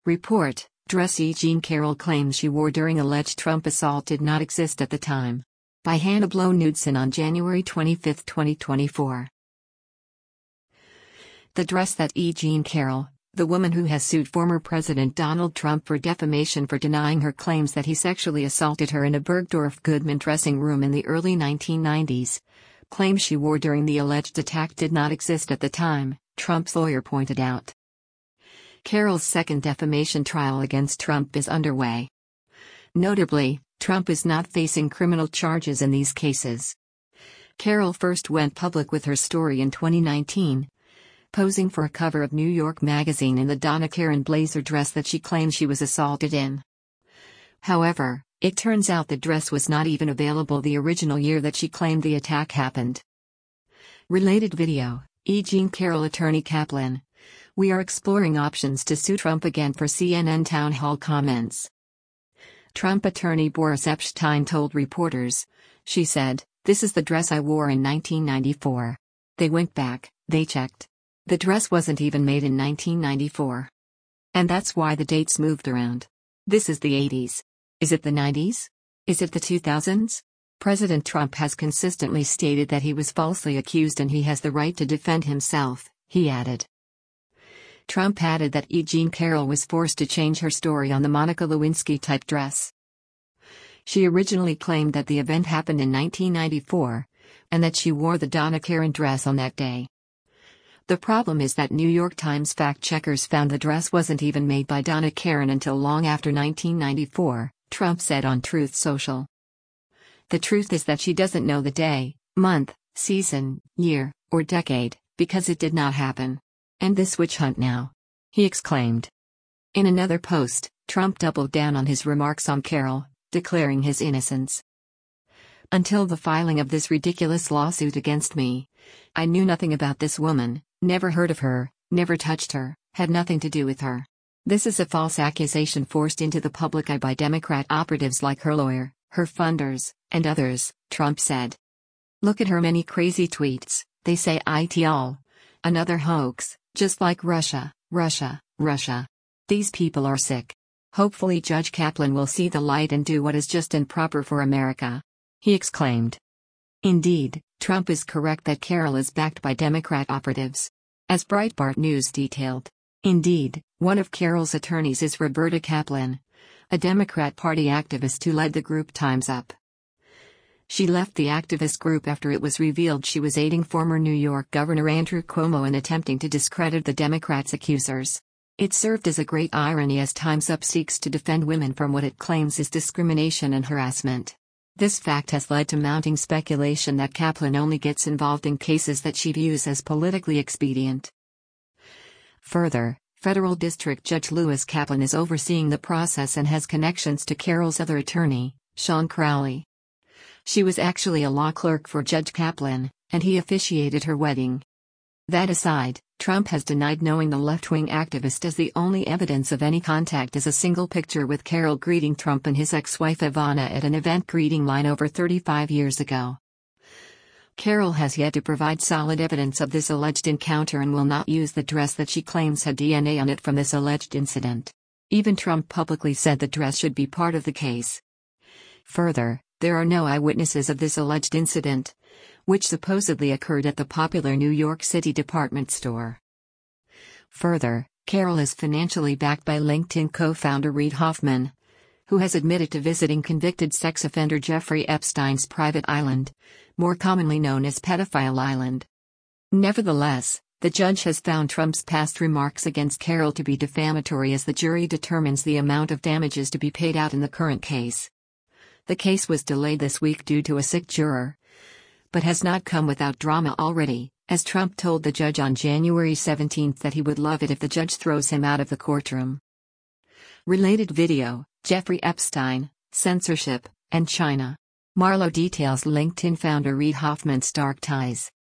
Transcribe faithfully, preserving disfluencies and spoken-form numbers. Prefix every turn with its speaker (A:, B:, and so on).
A: Report: dress E. Jean Carroll claims she wore during alleged Trump assault did not exist at the time. By Hannah Blow Knudsen on January twenty-fifth, twenty twenty-four. The dress that E. Jean Carroll, the woman who has sued former President Donald Trump for defamation for denying her claims that he sexually assaulted her in a Bergdorf Goodman dressing room in the early nineteen nineties, claims she wore during the alleged attack did not exist at the time, Trump's lawyer pointed out. Carroll's second defamation trial against Trump is underway. Notably, Trump is not facing criminal charges in these cases. Carroll first went public with her story in twenty nineteen, posing for a cover of New York Magazine in the Donna Karan blazer dress that she claimed she was assaulted in. However, it turns out the dress was not even available the original year that she claimed the attack happened. Related video: E. Jean Carroll attorney Kaplan. We are exploring options to sue Trump again for C N N town hall comments. Trump attorney Boris Epshteyn told reporters, she said, "This is the dress I wore in nineteen ninety-four. They went back, they checked. The dress wasn't even made in nineteen ninety-four. And that's why the dates moved around. This is the eighties. Is it the nineties? Is it the two thousands? President Trump has consistently stated that he was falsely accused and he has the right to defend himself," he added. Trump added that E. Jean Carroll was forced to change her story on the Monica Lewinsky-type dress. She originally claimed that the event happened in nineteen ninety-four, and that she wore the Donna Karan dress on that day. The problem is that New York Times fact-checkers found the dress wasn't even made by Donna Karan until long after nineteen ninety-four, Trump said on Truth Social. The truth is that she doesn't know the day, month, season, year, or decade, because it did not happen. And this witch hunt now," he exclaimed. In another post, Trump doubled down on his remarks on Carroll, declaring his innocence. "Until the filing of this ridiculous lawsuit against me, I knew nothing about this woman, never heard of her, never touched her, had nothing to do with her. This is a false accusation forced into the public eye by Democrat operatives like her lawyer, her funders, and others," Trump said. "Look at her many crazy tweets, they say it all. Another hoax. Just like Russia, Russia, Russia. These people are sick. Hopefully Judge Kaplan will see the light and do what is just and proper for America," he exclaimed. Indeed, Trump is correct that Carroll is backed by Democrat operatives. As Breitbart News detailed. Indeed, one of Carroll's attorneys is Roberta Kaplan, a Democrat Party activist who led the group Time's Up. She left the activist group after it was revealed she was aiding former New York Governor Andrew Cuomo in attempting to discredit the Democrats' accusers. It served as a great irony as Time's Up seeks to defend women from what it claims is discrimination and harassment. This fact has led to mounting speculation that Kaplan only gets involved in cases that she views as politically expedient. Further, Federal District Judge Lewis Kaplan is overseeing the process and has connections to Carroll's other attorney, Sean Crowley. She was actually a law clerk for Judge Kaplan, and he officiated her wedding. That aside, Trump has denied knowing the left-wing activist as the only evidence of any contact is a single picture with Carroll greeting Trump and his ex-wife Ivana at an event greeting line over thirty-five years ago. Carroll has yet to provide solid evidence of this alleged encounter and will not use the dress that she claims had D N A on it from this alleged incident. Even Trump publicly said the dress should be part of the case. Further, there are no eyewitnesses of this alleged incident, which supposedly occurred at the popular New York City department store. Further, Carroll is financially backed by LinkedIn co-founder Reid Hoffman, who has admitted to visiting convicted sex offender Jeffrey Epstein's private island, more commonly known as Pedophile Island. Nevertheless, the judge has found Trump's past remarks against Carroll to be defamatory as the jury determines the amount of damages to be paid out in the current case. The case was delayed this week due to a sick juror, but has not come without drama already, as Trump told the judge on January seventeenth that he would love it if the judge throws him out of the courtroom. Related video: Jeffrey Epstein, censorship, and China. Marlow details LinkedIn founder Reid Hoffman's dark ties.